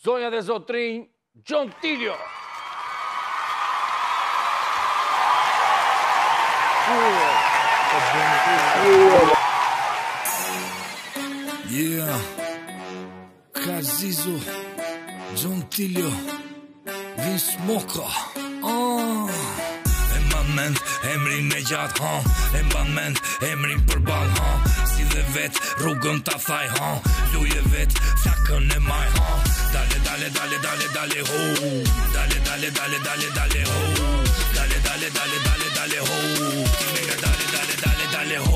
Zonja dhe zotrinj, Gjon Tilio. Yeah, Kazizo, Gjon Tilio, Vince Moka. E mban mend emrin me gjatë, e mban mend emrin përball, si dhe vet rrugën ta thaj, luje vet flakën e maj, dale dale dale dale dale ho, dale dale dale dale dale ho, dale dale dale dale dale ho, ti mega dale dale dale dale ho.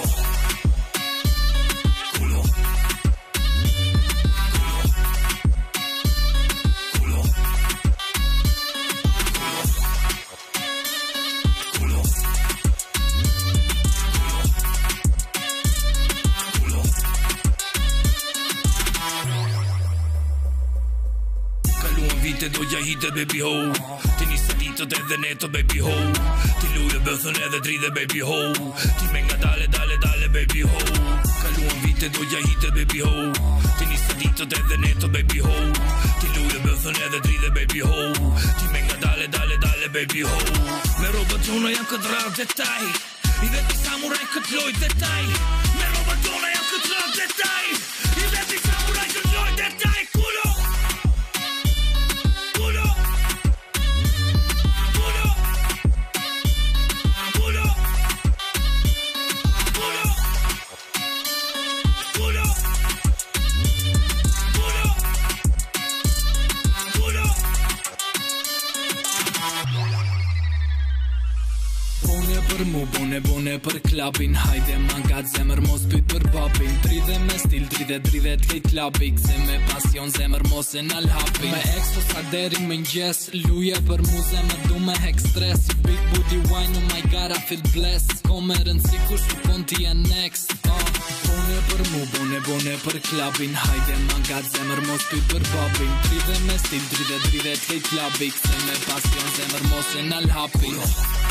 Vite doja hitet baby ho, ti nisa ditët edhe neto baby ho, ti luje bëthën edhe dridhe baby ho, ti me nga dale dale dale baby ho. Kaluan vite doja hitet baby ho, ti nisa ditët edhe neto baby ho, ti luje bëthën edhe dridhe baby ho, ti me nga dale dale dale baby ho. Me roba tona jam këtë rrë detaj, i veti samuraj këtë loj detaj, me roba tona jam këtë rrë detaj, i veti samuraj këtë loj detaj, kulo. Për mu, bone për klabin, hajde mangat zemër mos pyt për babin, dridhe me stil, dridhe t'kejt klabi, gze me pasion zemër mos e nal hapi, me exo sa deri më njës, luje për mu zemër du me hek stres, big booty wine, oh my god I feel blessed, ko me rëndësi kur shupon ti e next, bone për mu, bone për klabin, hajde mangat zemër mos pyt për babin, dridhe me stil, dridhe t'kejt klabi, gze me pasion zemër mos e nal hapi.